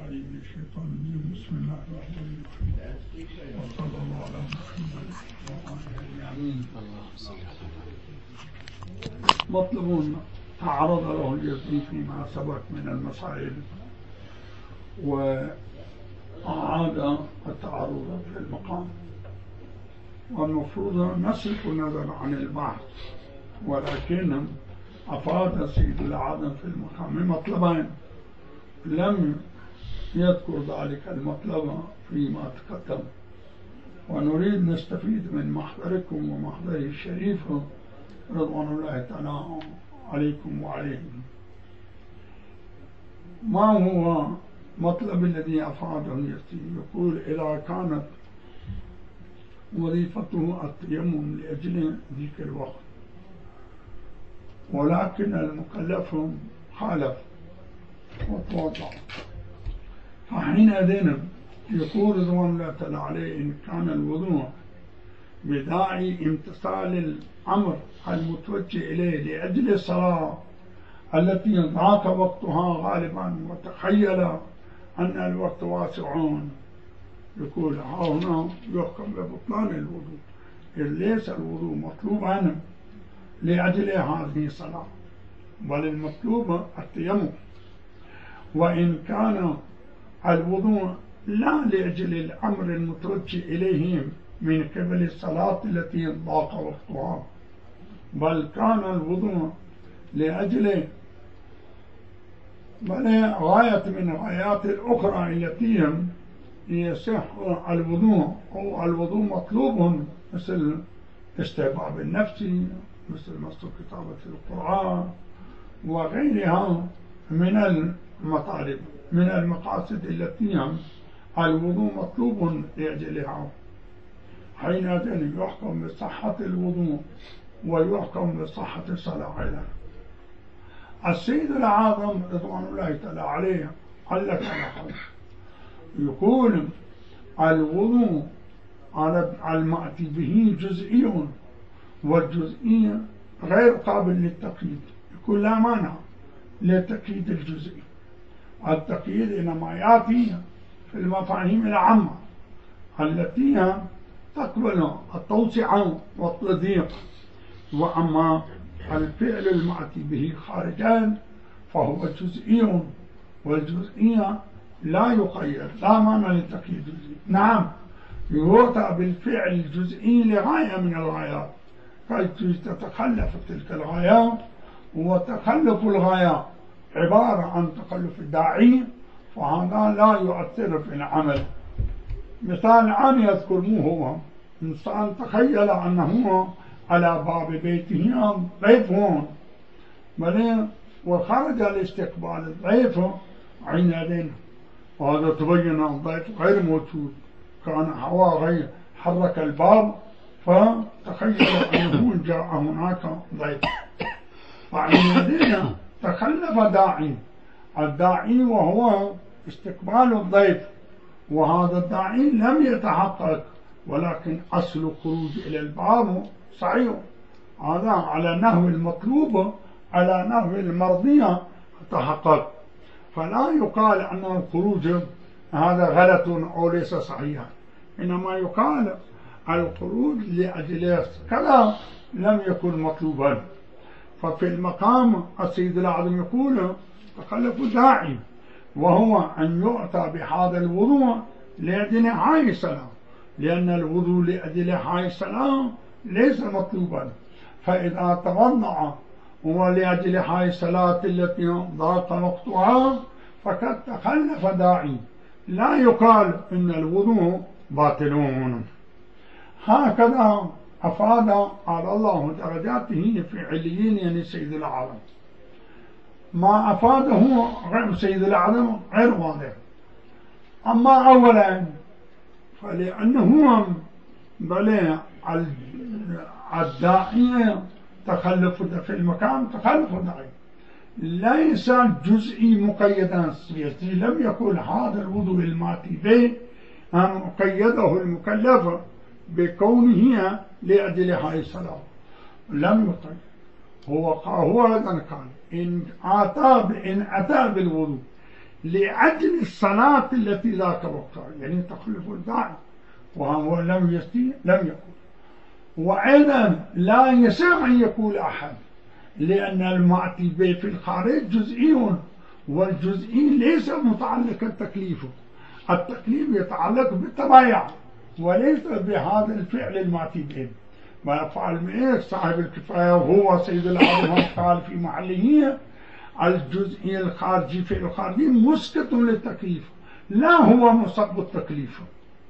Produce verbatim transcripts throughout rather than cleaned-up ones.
العليم من الشيطان الرجيم. بسم الله الرحمن الرحيم وصلى الله على محمد وعلى آله. مطلب تعرض له الجزري فيما سبق من المسائل وأعاد التعرض في المقام، والمفروض نصرف النظر عن البحث، ولكن أفاد سيد العالم في المقام مطلبين لم يذكر ذلك المطلب فيما تقدم، ونريد نستفيد من محضركم ومحضره الشريف رضوان الله تعالى عليكم وعليهم. ما هو مطلب الذي أفاده اليسير؟ يقول إذا كانت وظيفته التيمم لأجل ذيك الوقت، ولكن المكلف خالف وتوضع، فحينئذ يقول رضوان الله تعالى عليه إن كان الوضوء بداعي امتثال الأمر المتوجه إليه لأجل الصلاة التي ضاق وقتها غالبا وتخيل أن الوقت واسعون، يقول هنا يحكم ببطلان الوضوء، إذ ليس الوضوء مطلوبا لأجل هذه الصلاة، بل المطلوب التيمم. وإن كان الوضوء لا لأجل الأمر المتوجه إليه من قبل الصلاة التي ضاق وقتها، بل كان الوضوء لأجل بل غاية من الغايات الأخرى التي يصح الوضوء أو الوضوء مطلوب، مثل استحباب النفس، مثل مصر كتابة القرآن وغيرها من المطالب من المقاصد التي الوضوء مطلوب لأجلها. حينئذ يحكم بصحة الوضوء ويحكم بصحة الصلاة أيضا. السيد الأعظم رضوان الله تعالى عليه علق على يقول الوضوء على المأتي به جزئي، والجزئي غير قابل للتقييد، يقول لا مانع لتقييد الجزئي، التقييد إنما يأتي في المفاهيم العامة التي تقبل التوسعة والتضييق، وأما الفعل المأتي به خارجا فهو جزئي، والجزئية لا يقيد، لا مانع للتقييد الجزئي. نعم يؤتى بالفعل الجزئي لغاية من الغايات كي تتخلف تلك الغايات، وتخلف الغايات عبارة عن تخلف الداعي، فهذا لا يؤثر في العمل. مثال عام يذكر مو هو إنسان تخيل أنه على باب بيته ضيف هون، بل وخرج لاستقبال الضيف حينئذ وهذا تبين الضيف غير موجود، كان هواء غير، حرك الباب فتخيل أنه جاء هناك ضيف، فحينئذ تخلف داعي، الداعي وهو استقبال الضيف، وهذا الداعي لم يتحقق، ولكن أصل الخروج إلى الباب صحيح، هذا على نحو المطلوب على نحو المرضية تحقق، فلا يقال أن الخروج هذا غلط أو ليس صحيحا، إنما يقال الخروج لأجل كذا لم يكن مطلوبا. ففي المقام السيد الأعظم يقول تخلف داعي، وهو أن يؤتى بهذا الوضوء لأجل هاي الصلاة، لأن الوضوء لأجل هاي الصلاة ليس مطلوبا، فإذا توضأ ولأجل هاي الصلاة التي ضاق وقتها فقد تخلف داعي، لا يقال إن الوضوء باطلون. هكذا أفاد على الله درجاته في عليين يعني سيد العالم. ما أفاده غير سيد العالم غير واضح. أما أولا فلأنه بل الداعي تخلف في المكان تخلف داعي ليس جزئي مقيدا سياسي، لم يكن هذا الوضوء الماتي به أن قيده المكلف بكونه لأجل هاي الصلاة، لم يقيد، هو هو أيضا كان إن أتى إن أتى بالوضوء لأجل الصلاة التي ذاك وقتها، يعني تخلف الداعي، وهو لم يستطيع لم يقول. وأيضا لا يسع أن يقول أحد، لأن المعتي به في الخارج جزئي، والجزئي ليس متعلقا تكليفه، التكليف يتعلق بالطبيعة وليس بهذا الفعل المعتي به. ما يفعل معه صاحب الكفاية وهو سيد العالم قال في محله الجزئي الخارجي في الخارجي مسقط للتكليف، لا هو مسبب التكليف،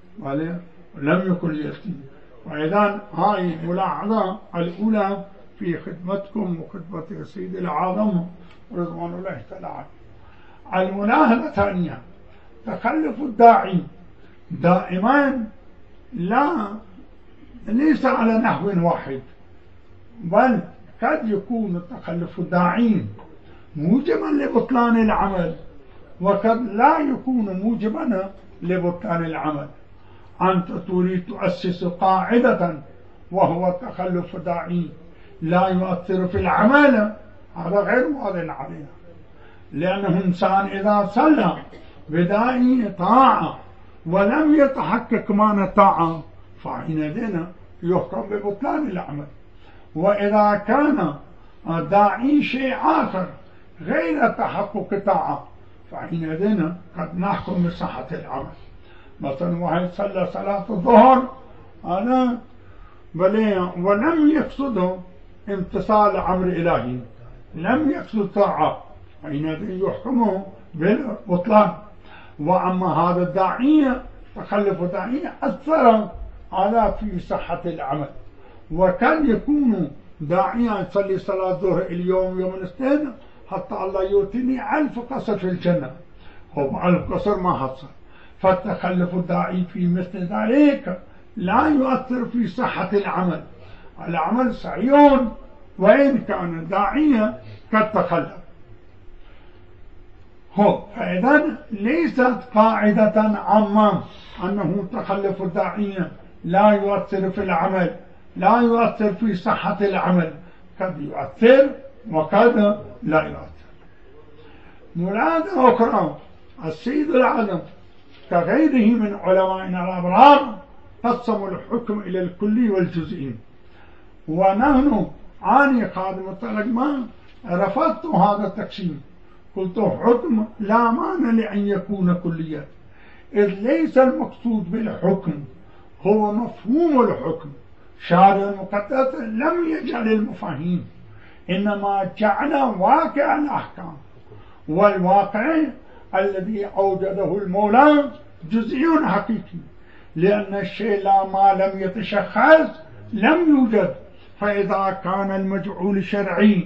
لم يكن يأتي. وإذن هاي الملاحظة الأولى في خدمتكم وخدمة السيد العظم رضوان الله تعالى. الملاحظة الثانية تخلف الداعي دائما لا ليس على نحو واحد، بل قد يكون تخلف الداعي موجبا لبطلان العمل، وقد لا يكون موجبا لبطلان العمل. أنت تريد تؤسس قاعدة وهو تخلف داعي لا يؤثر في العمل، هذا غير واضح علينا، لأنه إنسان إذا صلى بداعي طاعة ولم يتحقق معنى طاعة فحينئذ يحكم ببطلان العمل. وإذا كان داعي شيء آخر غير تحقق طاعة فحينئذ قد نحكم بصحة العمل. مثلا واحد صلى صلاة الظهر أنا بل ولم يقصده امتثال أمر إلهي، لم يقصد طاعة، حينئذ يحكمه بالبطلان. وأما هذا الداعية تخلف الداعية أثر على في صحة العمل، وكان يكون داعيا يصلي صلاة الظهر اليوم يوم الاثنين حتى الله يؤتيني ألف قصر في الجنة، هو ألف قصر ما حصل. فالتخلف الداعي في مثل ذلك لا يؤثر في صحة العمل، العمل سعيون وإن كان داعيا قد تخلف. هو فإذن ليست قاعدة عامة أنه تخلف الداعية لا يؤثر في العمل، لا يؤثر في صحة العمل، قد يؤثر وقد لا يؤثر. ملاحظة أخرى، السيد العالم كغيره من علمائنا الأبرار قسموا الحكم إلى الكلي والجزئي، ونحن عاني خادم الترجمة رفضت هذا التقسيم، قلت حكم لا معنى لأن يكون كليا، إذ ليس المقصود بالحكم هو مفهوم الحكم. شارع المقدس لم يجعل المفاهيم، إنما جعل واقع الأحكام، والواقع الذي أوجده المولى جزئي حقيقي، لأن الشيء لا ما لم يتشخص لم يوجد. فإذا كان المجعول شرعي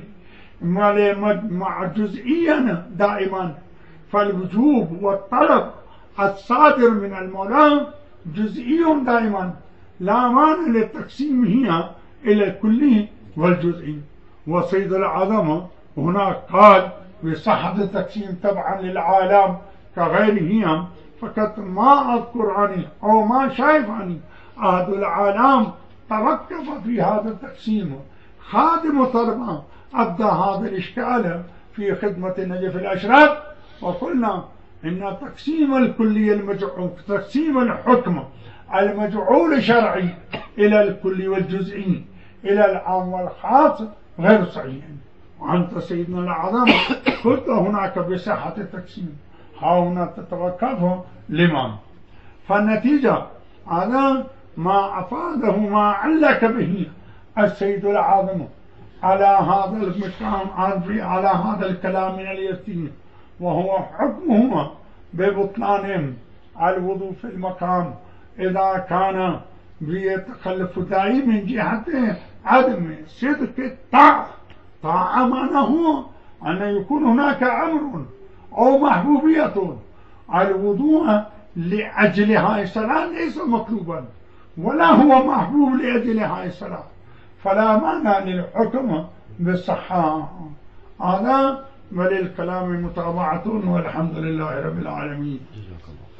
مع جزئيا دائما، فالوجوب والطلب الصادر من المولى جزئي دائما، لا مانع للتقسيم هنا إلى الكلي والجزئي. وسيد العظمة هناك قال بصحة التقسيم تبعا للعالم كغيرهم، فقط ما أذكر عني أو ما شايف عني أحد العالم توقف في هذا التقسيم. خادم طربا أبدى هذا الإشكال في خدمة النجف الأشرف، وقلنا إن تقسيم الكلي المجعول، تقسيم الحكم المجعول شرعي إلى الكلي والجزئي إلى العام والخاص غير صحيح. وأنت سيدنا العظام قلت هناك بصحة التقسيم، ها هنا تتوقف لما. فالنتيجة هذا ما أفاده ما علق به السيد العظم على هذا المقام، على هذا الكلام من اليتيم، وهو حكمهما ببطلانهم الوضوء في المقام إذا كان بيتخلف داعي من جهة عدم صدق الطاعة. طاعة معناه أن يكون هناك أمر أو محبوبية، الوضوء لأجل هاي الصلاة ليس مطلوبا ولا هو محبوب لأجل هاي الصلاة، فلا معنى للحكم بالصحة. هذا وللكلام متابعة، والحمد لله رب العالمين.